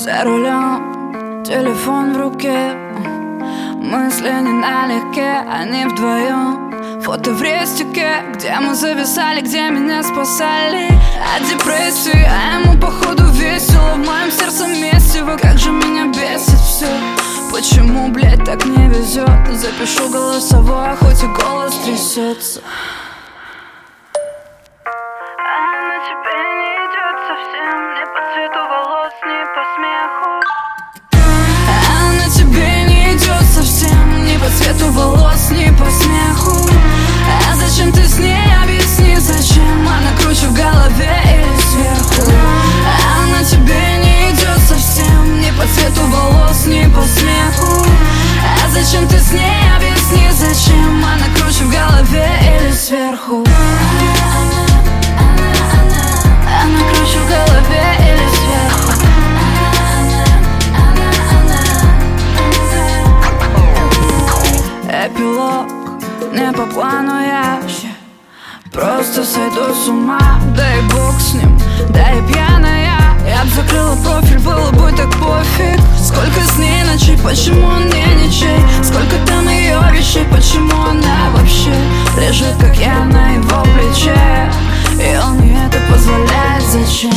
За рулем, телефон в руке, мысли не налегке, они вдвоем. Фото в рестике, где мы зависали, где меня спасали от депрессии, а ему походу весело. В моем сердце месиво, как же меня бесит все. Почему, блядь, так не везет? Запишу голосовое, хоть и голос трясется. Цвету волос, не по смеху. А зачем ты с ней? Объясни, зачем? Она круче в голове или сверху? Она тебе не идет совсем. Не по цвету волос, не по смеху. А зачем ты с ней? Объясни, зачем? Она круче в голове или сверху? Она круче в голове или сверху? Эпилог, не по плану я просто сойду с ума. Да и бог с ним, да и пьяная. Я б закрыла профиль, было бы так пофиг. Сколько с ней ночей, почему он мне ничей? Сколько там ее вещей, почему она вообще лежит, как я на его плече? И он ей это позволяет, зачем?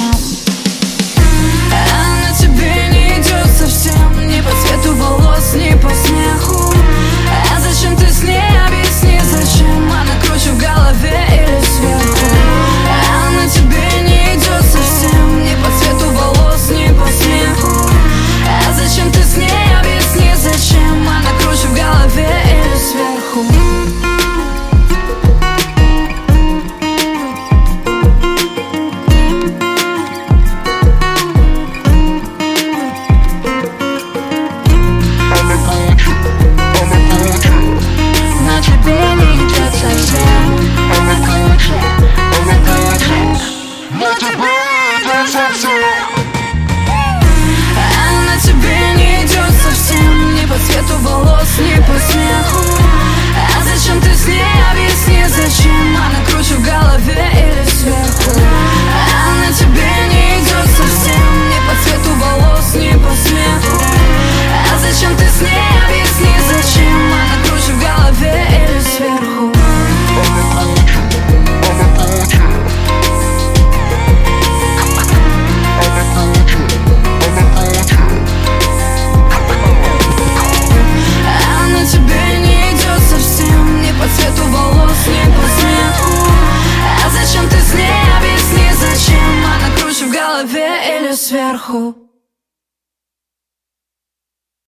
Она тебе не идет совсем. Не по цвету волос, не по смеху. А зачем ты с ней? Объясни, зачем? Она круче в голове или сверху? Она тебе не идет совсем. Не по цвету волос, не по смеху. А зачем ты с ней? Объясни, зачем? Она круче в голове или сверху? Она тебе не идет совсем. Не по цвету волос, не по смеху. А зачем ты с ней? Объясни, зачем? Она круче в голове или сверху? Она тебе не идет совсем. Не по цвету волос, не по смеху. А зачем ты с ней? Объясни, зачем? Она круче в голове или сверху? Или сверху?